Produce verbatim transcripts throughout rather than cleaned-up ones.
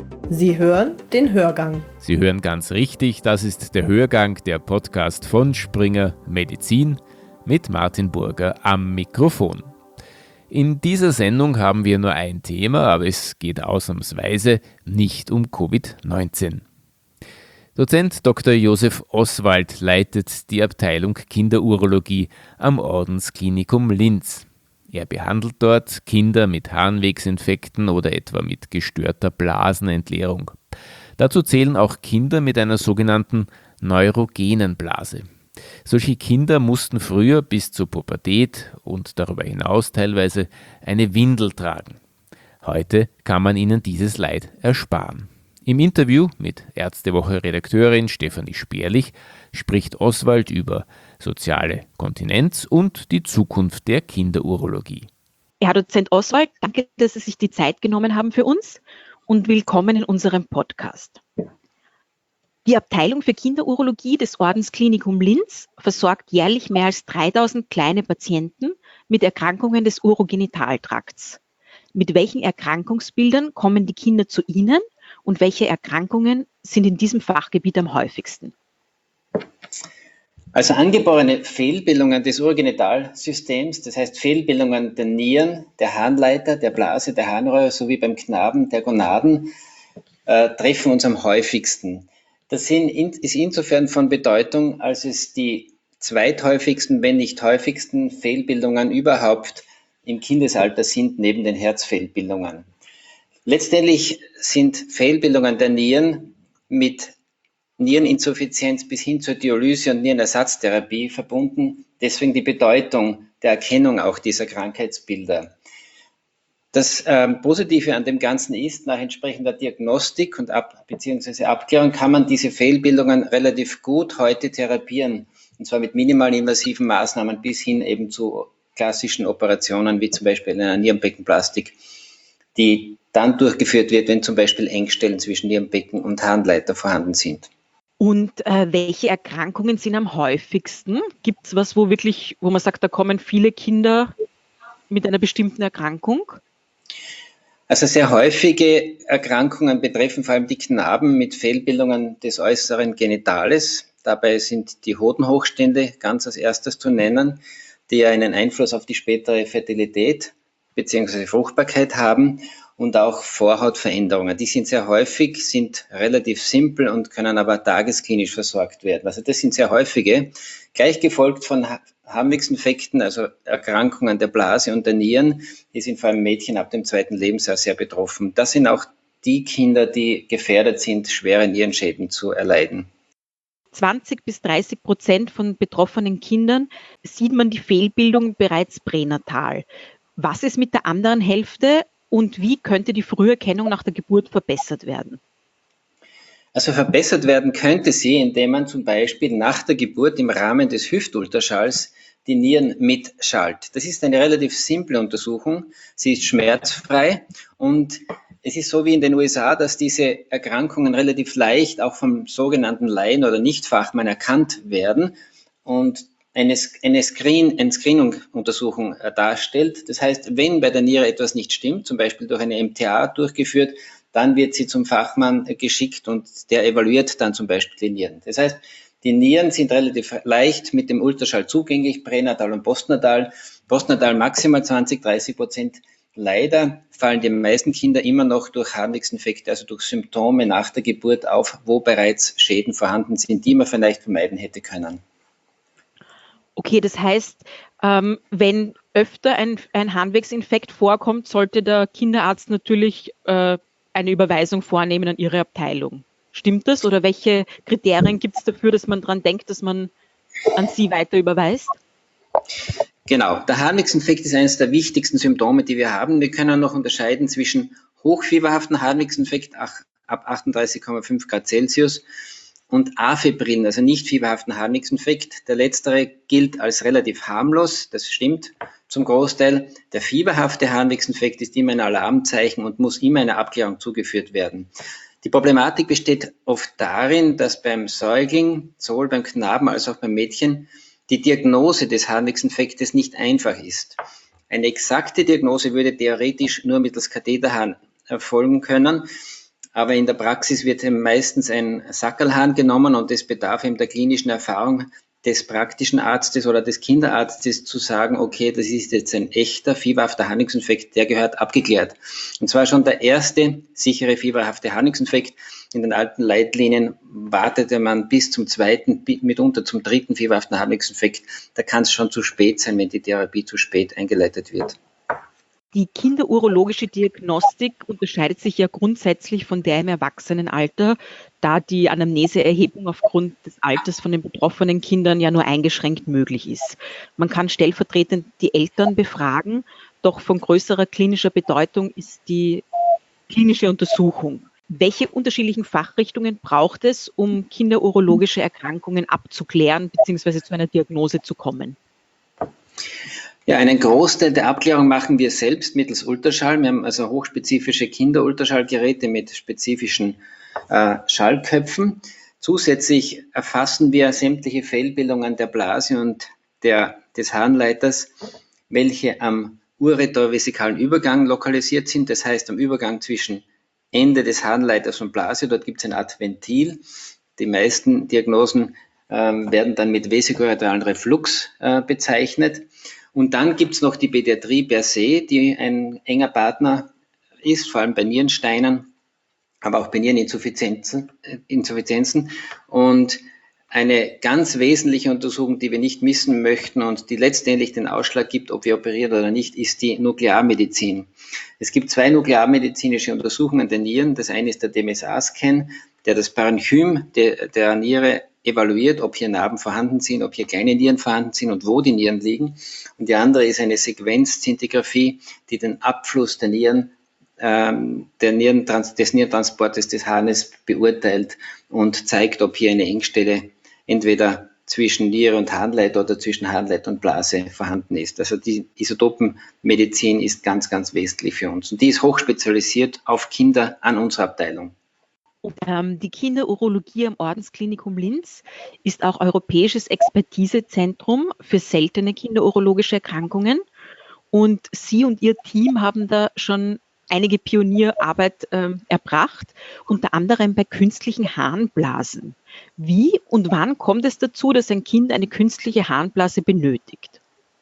Sie hören den Hörgang. Sie hören ganz richtig, das ist der Hörgang, der Podcast von Springer Medizin mit Martin Burger am Mikrofon. In dieser Sendung haben wir nur ein Thema, aber es geht ausnahmsweise nicht um Covid neunzehn. Dozent Doktor Josef Oswald leitet die Abteilung Kinderurologie am Ordensklinikum Linz. Er behandelt dort Kinder mit Harnwegsinfekten oder etwa mit gestörter Blasenentleerung. Dazu zählen auch Kinder mit einer sogenannten neurogenen Blase. Solche Kinder mussten früher bis zur Pubertät und darüber hinaus teilweise eine Windel tragen. Heute kann man ihnen dieses Leid ersparen. Im Interview mit Ärztewoche-Redakteurin Stefanie Sperlich spricht Oswald über soziale Kontinenz und die Zukunft der Kinderurologie. Herr Dozent Oswald, danke, dass Sie sich die Zeit genommen haben für uns und willkommen in unserem Podcast. Die Abteilung für Kinderurologie des Ordensklinikum Linz versorgt jährlich mehr als dreitausend kleine Patienten mit Erkrankungen des Urogenitaltrakts. Mit welchen Erkrankungsbildern kommen die Kinder zu Ihnen und welche Erkrankungen sind in diesem Fachgebiet am häufigsten? Also angeborene Fehlbildungen des Urogenitalsystems, das heißt Fehlbildungen der Nieren, der Harnleiter, der Blase, der Harnröhre sowie beim Knaben der Gonaden, äh, treffen uns am häufigsten. Das sind in, ist insofern von Bedeutung, als es die zweithäufigsten, wenn nicht häufigsten Fehlbildungen überhaupt im Kindesalter sind, neben den Herzfehlbildungen. Letztendlich sind Fehlbildungen der Nieren mit Niereninsuffizienz bis hin zur Dialyse und Nierenersatztherapie verbunden. Deswegen die Bedeutung der Erkennung auch dieser Krankheitsbilder. Das ähm, Positive an dem Ganzen ist, nach entsprechender Diagnostik und ab, beziehungsweise Abklärung kann man diese Fehlbildungen relativ gut heute therapieren. Und zwar mit minimal invasiven Maßnahmen bis hin eben zu klassischen Operationen, wie zum Beispiel einer Nierenbeckenplastik, die dann durchgeführt wird, wenn zum Beispiel Engstellen zwischen Nierenbecken und Harnleiter vorhanden sind. Und äh, welche Erkrankungen sind am häufigsten? Gibt es was, wo wirklich, wo man sagt, da kommen viele Kinder mit einer bestimmten Erkrankung? Also sehr häufige Erkrankungen betreffen vor allem die Knaben mit Fehlbildungen des äußeren Genitales. Dabei sind die Hodenhochstände ganz als erstes zu nennen, die ja einen Einfluss auf die spätere Fertilität bzw. Fruchtbarkeit haben. Und auch Vorhautveränderungen. Die sind sehr häufig, sind relativ simpel und können aber tagesklinisch versorgt werden. Also das sind sehr häufige, gleich gefolgt von Harnwegsinfekten, also Erkrankungen der Blase und der Nieren. Die sind vor allem Mädchen ab dem zweiten Lebensjahr sehr betroffen. Das sind auch die Kinder, die gefährdet sind, schwere Nierenschäden zu erleiden. zwanzig bis dreißig Prozent von betroffenen Kindern sieht man die Fehlbildung bereits pränatal. Was ist mit der anderen Hälfte? Und wie könnte die Früherkennung nach der Geburt verbessert werden? Also verbessert werden könnte sie, indem man zum Beispiel nach der Geburt im Rahmen des Hüftultraschalls die Nieren mitschallt. Das ist eine relativ simple Untersuchung. Sie ist schmerzfrei und es ist so wie in den U S A, dass diese Erkrankungen relativ leicht auch vom sogenannten Laien- oder Nichtfachmann erkannt werden und eine, eine, Screen, eine Screening-Untersuchung darstellt. Das heißt, wenn bei der Niere etwas nicht stimmt, zum Beispiel durch eine M T A durchgeführt, dann wird sie zum Fachmann geschickt und der evaluiert dann zum Beispiel die Nieren. Das heißt, die Nieren sind relativ leicht mit dem Ultraschall zugänglich, pränatal und postnatal. Postnatal maximal zwanzig, dreißig Prozent. Leider fallen die meisten Kinder immer noch durch Harnwegsinfekte, also durch Symptome nach der Geburt auf, wo bereits Schäden vorhanden sind, die man vielleicht vermeiden hätte können. Okay, das heißt, ähm, wenn öfter ein, ein Harnwegsinfekt vorkommt, sollte der Kinderarzt natürlich äh, eine Überweisung vornehmen an Ihre Abteilung. Stimmt das? Oder welche Kriterien gibt es dafür, dass man daran denkt, dass man an Sie weiter überweist? Genau, der Harnwegsinfekt ist eines der wichtigsten Symptome, die wir haben. Wir können noch unterscheiden zwischen hochfieberhaften Harnwegsinfekt ab achtunddreißig Komma fünf Grad Celsius und afebrilen, also nicht fieberhaften Harnwegsinfekt. Der letztere gilt als relativ harmlos, das stimmt zum Großteil. Der fieberhafte Harnwegsinfekt ist immer ein Alarmzeichen und muss immer einer Abklärung zugeführt werden. Die Problematik besteht oft darin, dass beim Säugling, sowohl beim Knaben als auch beim Mädchen, die Diagnose des Harnwegsinfektes nicht einfach ist. Eine exakte Diagnose würde theoretisch nur mittels Katheterhahn erfolgen können. aber in der Praxis wird eben meistens ein Sackerlhahn genommen und es bedarf eben der klinischen Erfahrung des praktischen Arztes oder des Kinderarztes zu sagen, okay, das ist jetzt ein echter fieberhafter Harnwegsinfekt, der gehört abgeklärt. Und zwar schon der erste sichere fieberhafte Harnwegsinfekt. In den alten Leitlinien wartete man bis zum zweiten, mitunter zum dritten fieberhaften Harnwegsinfekt. Da kann es schon zu spät sein, wenn die Therapie zu spät eingeleitet wird. Die kinderurologische Diagnostik unterscheidet sich ja grundsätzlich von der im Erwachsenenalter, da die Anamneseerhebung aufgrund des Alters von den betroffenen Kindern ja nur eingeschränkt möglich ist. Man kann stellvertretend die Eltern befragen, doch von größerer klinischer Bedeutung ist die klinische Untersuchung. Welche unterschiedlichen Fachrichtungen braucht es, um kinderurologische Erkrankungen abzuklären bzw. zu einer Diagnose zu kommen? Ja, einen Großteil der Abklärung machen wir selbst mittels Ultraschall. Wir haben also hochspezifische Kinderultraschallgeräte mit spezifischen äh, Schallköpfen. Zusätzlich erfassen wir sämtliche Fehlbildungen der Blase und der, des Harnleiters, welche am uretrovesikalen Übergang lokalisiert sind. Das heißt, am Übergang zwischen Ende des Harnleiters und Blase. Dort gibt es eine Art Ventil. Die meisten Diagnosen äh, werden dann mit vesikuretralen Reflux äh, bezeichnet. Und dann gibt es noch die Pädiatrie per se, die ein enger Partner ist, vor allem bei Nierensteinen, aber auch bei Niereninsuffizienzen. Insuffizienzen. Und eine ganz wesentliche Untersuchung, die wir nicht missen möchten und die letztendlich den Ausschlag gibt, ob wir operieren oder nicht, ist die Nuklearmedizin. Es gibt zwei nuklearmedizinische Untersuchungen der Nieren. Das eine ist der D M S A-Scan, der das Parenchym der, der Niere evaluiert, ob hier Narben vorhanden sind, ob hier kleine Nieren vorhanden sind und wo die Nieren liegen. Und die andere ist eine Sequenzzintigraphie, die den Abfluss der Nieren, ähm, der Nierentrans- des Nierentransportes des Harnes beurteilt und zeigt, ob hier eine Engstelle entweder zwischen Niere und Harnleiter oder zwischen Harnleiter und Blase vorhanden ist. Also die Isotopenmedizin ist ganz, ganz wesentlich für uns. Und die ist hochspezialisiert auf Kinder an unserer Abteilung. Ähm, die Kinderurologie am Ordensklinikum Linz ist auch europäisches Expertisezentrum für seltene kinderurologische Erkrankungen. Und Sie und Ihr Team haben da schon einige Pionierarbeit ähm, erbracht, unter anderem bei künstlichen Harnblasen. Wie und wann kommt es dazu, dass ein Kind eine künstliche Harnblase benötigt?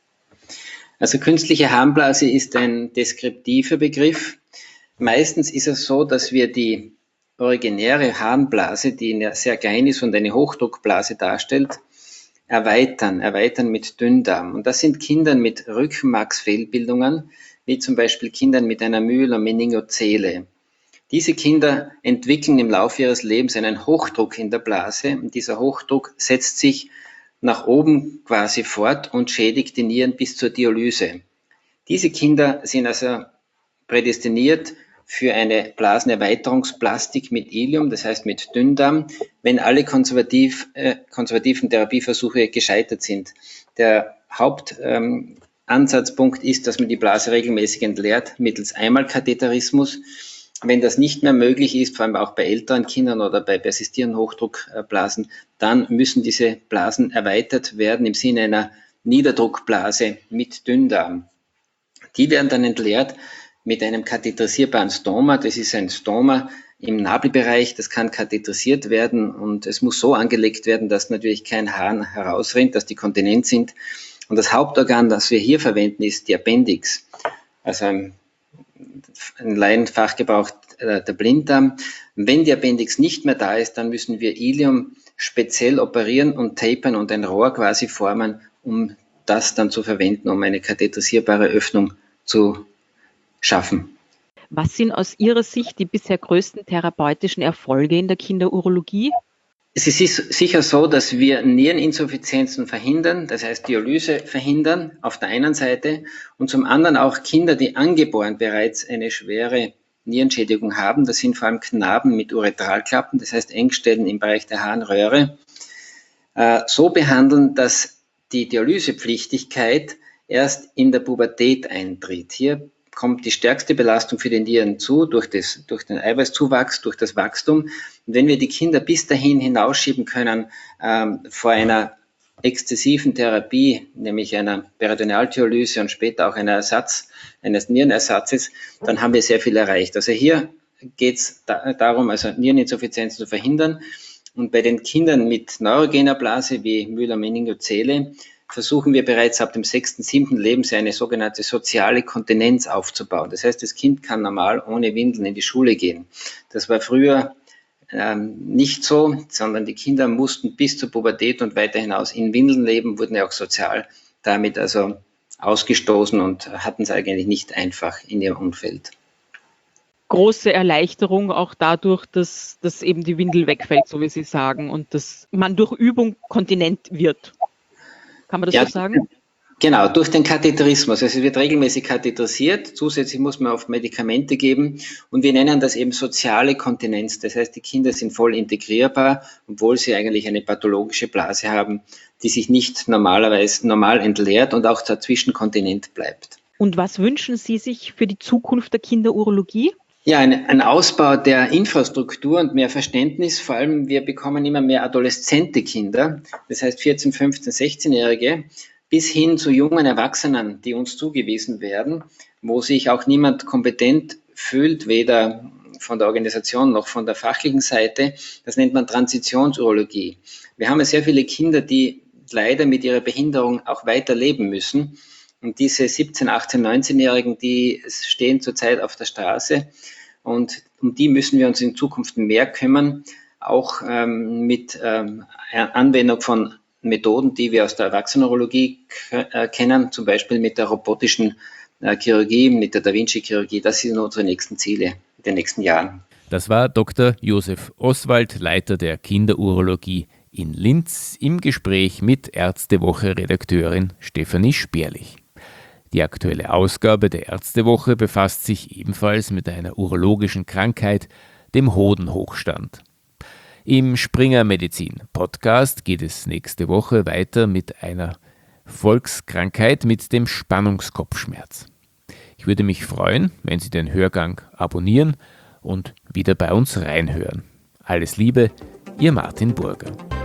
Also künstliche Harnblase ist ein deskriptiver Begriff. Meistens ist es so, dass wir die originäre Harnblase, die sehr klein ist und eine Hochdruckblase darstellt, erweitern, erweitern mit Dünndarm. Und das sind Kinder mit Rückenmarksfehlbildungen, wie zum Beispiel Kindern mit einer Myelomeningozele. Diese Kinder entwickeln im Laufe ihres Lebens einen Hochdruck in der Blase und dieser Hochdruck setzt sich nach oben quasi fort und schädigt die Nieren bis zur Dialyse. Diese Kinder sind also prädestiniert für eine Blasenerweiterungsplastik mit Ilium, das heißt mit Dünndarm, wenn alle konservativ, äh, konservativen Therapieversuche gescheitert sind. Der Hauptansatzpunkt ähm, ist, dass man die Blase regelmäßig entleert mittels Einmalkatheterismus. Wenn das nicht mehr möglich ist, vor allem auch bei älteren Kindern oder bei persistierenden Hochdruckblasen, dann müssen diese Blasen erweitert werden im Sinne einer Niederdruckblase mit Dünndarm. Die werden dann entleert mit einem katheterisierbaren Stoma. Das ist ein Stoma im Nabelbereich, das kann katheterisiert werden und es muss so angelegt werden, dass natürlich kein Harn herausrinnt, dass die kontinent sind. Und das Hauptorgan, das wir hier verwenden, ist die Appendix, also ein, ein Laienfachgebrauch äh, der Blinddarm. Wenn die Appendix nicht mehr da ist, dann müssen wir Ilium speziell operieren und tapern und ein Rohr quasi formen, um das dann zu verwenden, um eine katheterisierbare Öffnung zu schaffen. Was sind aus Ihrer Sicht die bisher größten therapeutischen Erfolge in der Kinderurologie? Es ist sicher so, dass wir Niereninsuffizienzen verhindern, das heißt Dialyse verhindern auf der einen Seite und zum anderen auch Kinder, die angeboren bereits eine schwere Nierenschädigung haben, das sind vor allem Knaben mit Uretralklappen, das heißt Engstellen im Bereich der Harnröhre, so behandeln, dass die Dialysepflichtigkeit erst in der Pubertät eintritt. Hier kommt die stärkste Belastung für die Nieren zu, durch, das, durch den Eiweißzuwachs, durch das Wachstum. Und wenn wir die Kinder bis dahin hinausschieben können, ähm, vor einer exzessiven Therapie, nämlich einer Peritonealdialyse und später auch einer Ersatz, eines Nierenersatzes, dann haben wir sehr viel erreicht. Also hier geht es da, darum, also Niereninsuffizienz zu verhindern. Und bei den Kindern mit neurogener Blase wie Müller-Meningoziele versuchen wir bereits ab dem sechsten, siebten Lebensjahr eine sogenannte soziale Kontinenz aufzubauen. Das heißt, das Kind kann normal ohne Windeln in die Schule gehen. Das war früher ähm, nicht so, sondern die Kinder mussten bis zur Pubertät und weiter hinaus in Windeln leben, wurden ja auch sozial damit also ausgestoßen und hatten es eigentlich nicht einfach in ihrem Umfeld. Große Erleichterung auch dadurch, dass, dass eben die Windel wegfällt, so wie Sie sagen, und dass man durch Übung kontinent wird. Kann man das ja, so sagen? Genau, durch den Katheterismus. Also es wird regelmäßig katheterisiert, zusätzlich muss man oft Medikamente geben und wir nennen das eben soziale Kontinenz. Das heißt, die Kinder sind voll integrierbar, obwohl sie eigentlich eine pathologische Blase haben, die sich nicht normalerweise normal entleert und auch dazwischen kontinent bleibt. Und was wünschen Sie sich für die Zukunft der Kinderurologie? Ja, ein, ein Ausbau der Infrastruktur und mehr Verständnis. Vor allem, wir bekommen immer mehr adoleszente Kinder, das heißt vierzehn-, fünfzehn-, sechzehnjährige, bis hin zu jungen Erwachsenen, die uns zugewiesen werden, wo sich auch niemand kompetent fühlt, weder von der Organisation noch von der fachlichen Seite. Das nennt man Transitionsurologie. Wir haben ja sehr viele Kinder, die leider mit ihrer Behinderung auch weiterleben müssen. Und diese siebzehn-, achtzehn-, neunzehnjährigen, die stehen zurzeit auf der Straße. Und um die müssen wir uns in Zukunft mehr kümmern, auch ähm, mit ähm, Anwendung von Methoden, die wir aus der Erwachsenenurologie äh, kennen, zum Beispiel mit der robotischen äh, Chirurgie, mit der Da Vinci-Chirurgie. Das sind unsere nächsten Ziele in den nächsten Jahren. Das war Doktor Josef Oswald, Leiter der Kinderurologie in Linz, im Gespräch mit Ärztewoche-Redakteurin Stefanie Sperlich. Die aktuelle Ausgabe der Ärztewoche befasst sich ebenfalls mit einer urologischen Krankheit, dem Hodenhochstand. Im Springer Medizin Podcast geht es nächste Woche weiter mit einer Volkskrankheit, mit dem Spannungskopfschmerz. Ich würde mich freuen, wenn Sie den Hörgang abonnieren und wieder bei uns reinhören. Alles Liebe, Ihr Martin Burger.